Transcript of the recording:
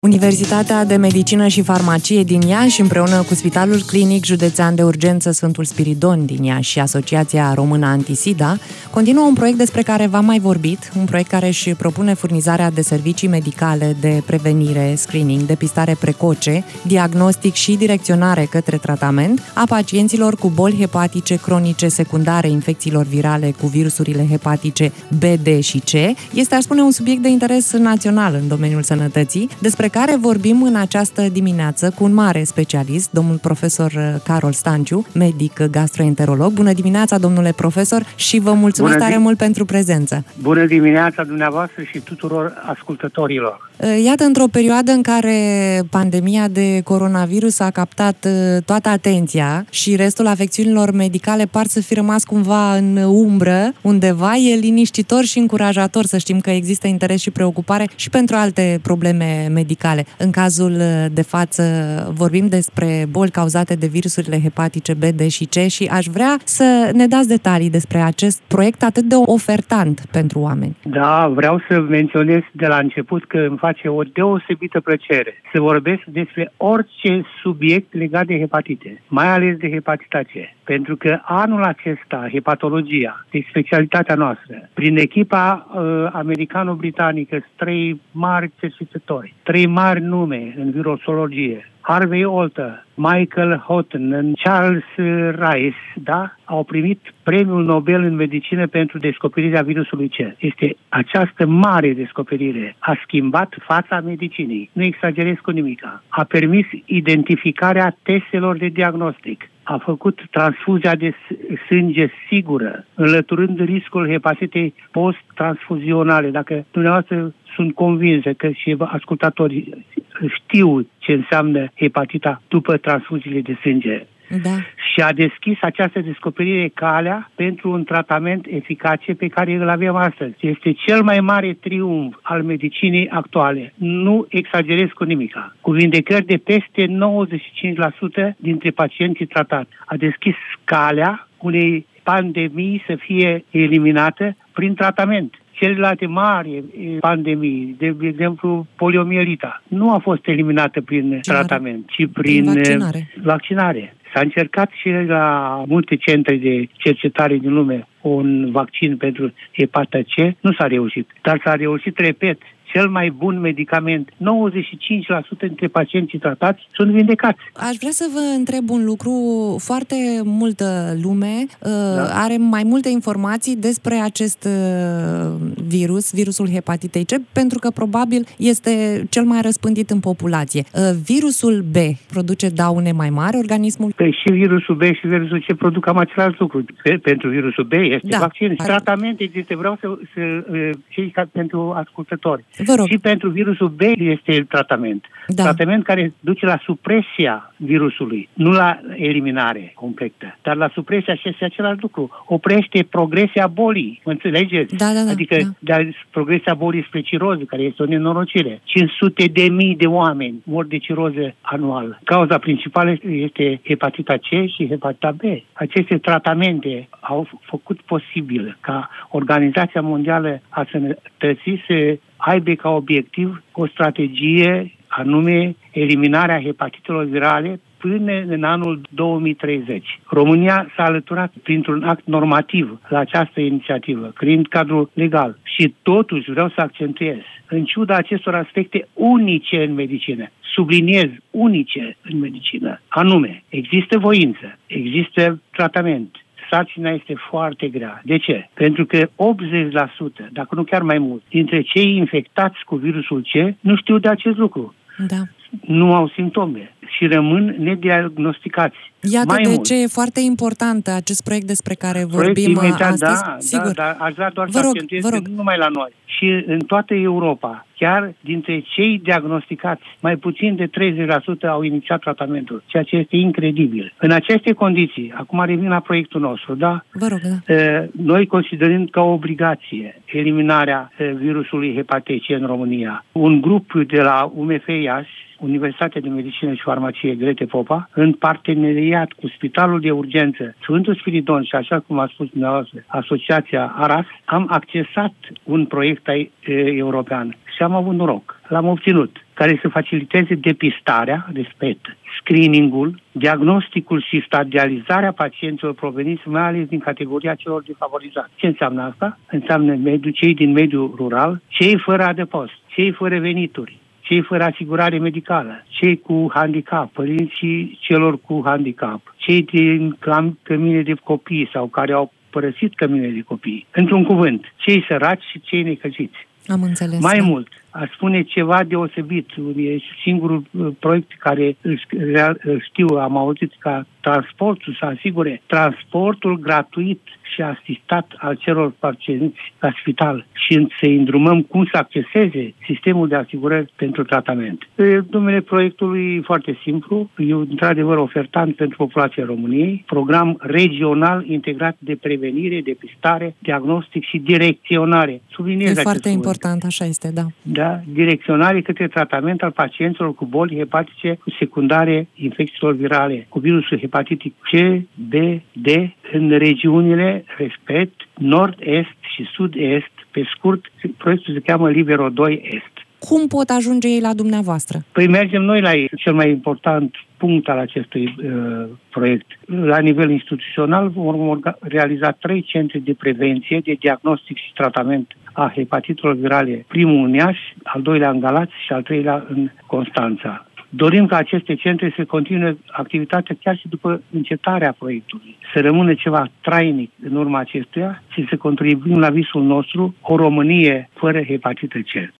Universitatea de Medicină și Farmacie din Iași, împreună cu Spitalul Clinic Județean de Urgență Sfântul Spiridon din Iași și Asociația Română Antisida, continuă un proiect despre care v-am mai vorbit, un proiect care își propune furnizarea de servicii medicale de prevenire, screening, depistare precoce, diagnostic și direcționare către tratament a pacienților cu boli hepatice cronice secundare infecțiilor virale cu virusurile hepatice B, D și C. Este, aș spune, un subiect de interes național în domeniul sănătății, despre care vorbim în această dimineață cu un mare specialist, domnul profesor Carol Stanciu, medic gastroenterolog. Bună dimineața, domnule profesor, și vă mulțumesc tare mult pentru prezență. Bună dimineața dumneavoastră și tuturor ascultătorilor. Iată, într-o perioadă în care pandemia de coronavirus a captat toată atenția și restul afecțiunilor medicale par să fi rămas cumva în umbră undeva, e liniștitor și încurajator să știm că există interes și preocupare și pentru alte probleme medicale. În cazul de față vorbim despre boli cauzate de virusurile hepatice B, D și C și aș vrea să ne dați detalii despre acest proiect atât de ofertant pentru oameni. Da, vreau să menționez de la început că îmi face o deosebită plăcere să vorbesc despre orice subiect legat de hepatite, mai ales de hepatita C. Pentru că anul acesta, hepatologia, de specialitatea noastră, prin echipa americano-britanică, 3 mari cercetători, 3 mari nume în virusologie, Harvey Alter, Michael Houghton, Charles Rice, da, au primit premiul Nobel în medicină pentru descoperirea virusului C. Această mare descoperire a schimbat fața medicinei. Nu exagerez cu nimica. A permis identificarea testelor de diagnostic. A făcut transfuzia de sânge sigură, înlăturând riscul hepatitei post-transfuzionale. Dacă dumneavoastră sunt convinsă că și ascultatorii știu ce înseamnă hepatita după transfuziile de sânge. Da. Și a deschis această descoperire calea pentru un tratament eficace pe care îl avem astăzi. Este cel mai mare triumf al medicinei actuale. Nu exagerez cu nimica. Cu vindecări de peste 95% dintre pacienții tratați. A deschis calea unei pandemii să fie eliminată prin tratament. Celelalte mari pandemii, de exemplu poliomielita, nu a fost eliminată prin tratament, ci prin vaccinare. S-a încercat și la multe centre de cercetare din lume un vaccin pentru hepatită C, nu s-a reușit. Dar s-a reușit, repet, cel mai bun medicament. 95% dintre pacienții tratați sunt vindecați. Aș vrea să vă întreb un lucru. Foarte multă lume are mai multe informații despre acest virusul hepatitei C, pentru că probabil este cel mai răspândit în populație. Virusul B produce daune mai mari organismul? Și virusul B și virusul C produc cam același lucru. Pentru virusul B este vaccin și tratament există. Vreau să pentru ascultători. Și pentru virusul B este tratament. Da. Tratament care duce la supresia virusului, nu la eliminare completă, dar la supresia și este același lucru. Oprește progresia bolii, înțelegeți? Da. Adică progresia bolii spre ciroză, care este o nenorocire. 500.000 de oameni mor de ciroză anual. Cauza principală este hepatita C și hepatita B. Aceste tratamente au făcut posibil ca Organizația Mondială a Sănătății să aibă ca obiectiv o strategie anume eliminarea hepatitelor virale până în anul 2030. România s-a alăturat printr-un act normativ la această inițiativă, creând cadrul legal. Și totuși vreau să accentuez, în ciuda acestor aspecte unice în medicină, subliniez unice în medicină, anume, există voință, există tratament. Sarcina este foarte grea. De ce? Pentru că 80%, dacă nu chiar mai mult, dintre cei infectați cu virusul C nu știu de acest lucru. Da. Nu au simptome și rămân nediagnosticați. Iată mai de mult. ce e foarte important acest proiect despre care vorbim astăzi. Sigur. Da, aș vrea doar să accentuez că nu numai la noi. Și în toată Europa, chiar dintre cei diagnosticați, mai puțin de 30% au inițiat tratamentul, ceea ce este incredibil. În aceste condiții, acum revin la proiectul nostru, da? Vă rog, noi considerând ca obligație eliminarea virusului hepatice în România, un grup de la UMF Iași, Universitatea de Medicină și Farmacie Grete Popa, în partenerie parteneriat cu Spitalul de Urgență Sfântul Spiridon și, așa cum a spus dumneavoastră, Asociația ARAS, am accesat un proiect european și am avut noroc. L-am obținut, care să faciliteze depistarea, respect, screening-ul, diagnosticul și stadializarea pacienților proveniți mai ales din categoria celor defavorizați. Ce înseamnă asta? Înseamnă cei din mediul rural, cei fără adăpost, cei fără venituri, cei fără asigurare medicală, cei cu handicap, părinții celor cu handicap, cei din cămine de copii sau care au părăsit cămine de copii. Într-un cuvânt, cei săraci și cei necăjiți. Am înțeles. Mai mult, aș spune ceva deosebit. E singurul proiect care îl știu, am auzit, ca transportul să asigure transportul gratuit și asistat al celor pacienți la spital și să-i îndrumăm cum să acceseze sistemul de asigurări pentru tratament. Numele proiectului e foarte simplu. E într-adevăr ofertant pentru populația României, program regional integrat de prevenire, depistare, diagnostic și direcționare. Subliniez e foarte important, așa este, da. Da, direcționare către tratament al pacienților cu boli hepatice secundare infecțiilor virale, cu virusul hepatic C, B, D, în regiunile respect, nord-est și sud-est. Pe scurt, proiectul se cheamă Libero 2 Est. Cum pot ajunge ei la dumneavoastră? Păi mergem noi la ei. Cel mai important punct al acestui proiect. La nivel instituțional vom realiza 3 centre de prevenție, de diagnostic și tratament a hepatitelor virale. Primul în Iași, al doilea în Galați și al treilea în Constanța. Dorim ca aceste centre să continue activitatea chiar și după încetarea proiectului. Să rămână ceva trainic în urma acestuia și să contribuim la visul nostru, o Românie fără hepatită C.